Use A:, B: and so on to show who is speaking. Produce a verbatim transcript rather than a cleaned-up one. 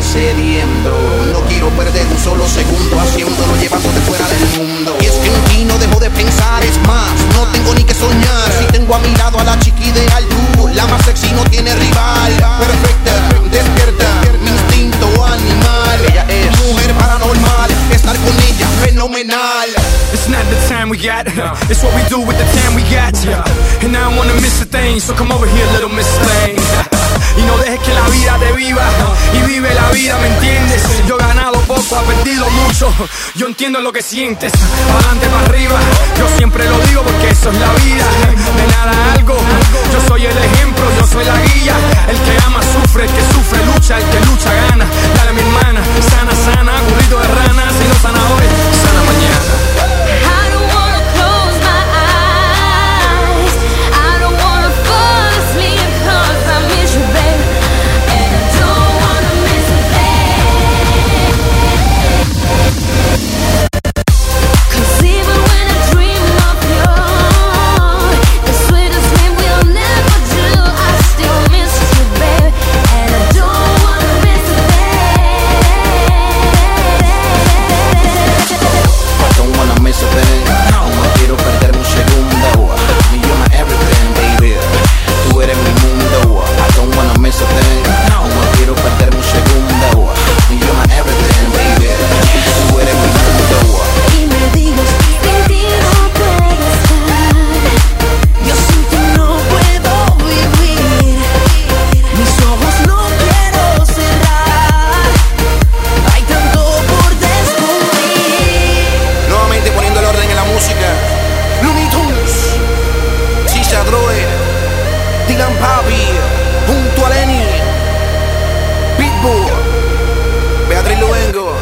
A: cediendo. No quiero perder un solo segundo haciéndolo, llevándote fuera del mundo. Y es que en ti no dejo de pensar, es más, no tengo ni que soñar. Si tengo a mi lado a la chiqui ideal, tú, la más sexy, no tiene rival. Perfecta, despierta, mi instinto animal. Ella es mujer paranormal, estar con ella fenomenal.
B: It's not the time we got, it's what we do with the time we got. And I don't wanna miss a thing, so come over here, little miss thing. Y no dejes que la vida te viva, y vive la vida, ¿me entiendes? Yo he ganado poco, he perdido mucho, yo entiendo lo que sientes. Adelante, para arriba, yo siempre lo digo porque eso es la vida. De nada algo, yo soy el ejemplo, yo soy la guía. El que ama sufre, el que sufre lucha, el que lucha gana. Dale, mi hermana, sana, sana, burrito de rana. Si no sana hoy, sana mañana.
A: Dylan Papi, junto a Lenny, Pitbull, Beatriz Luengo.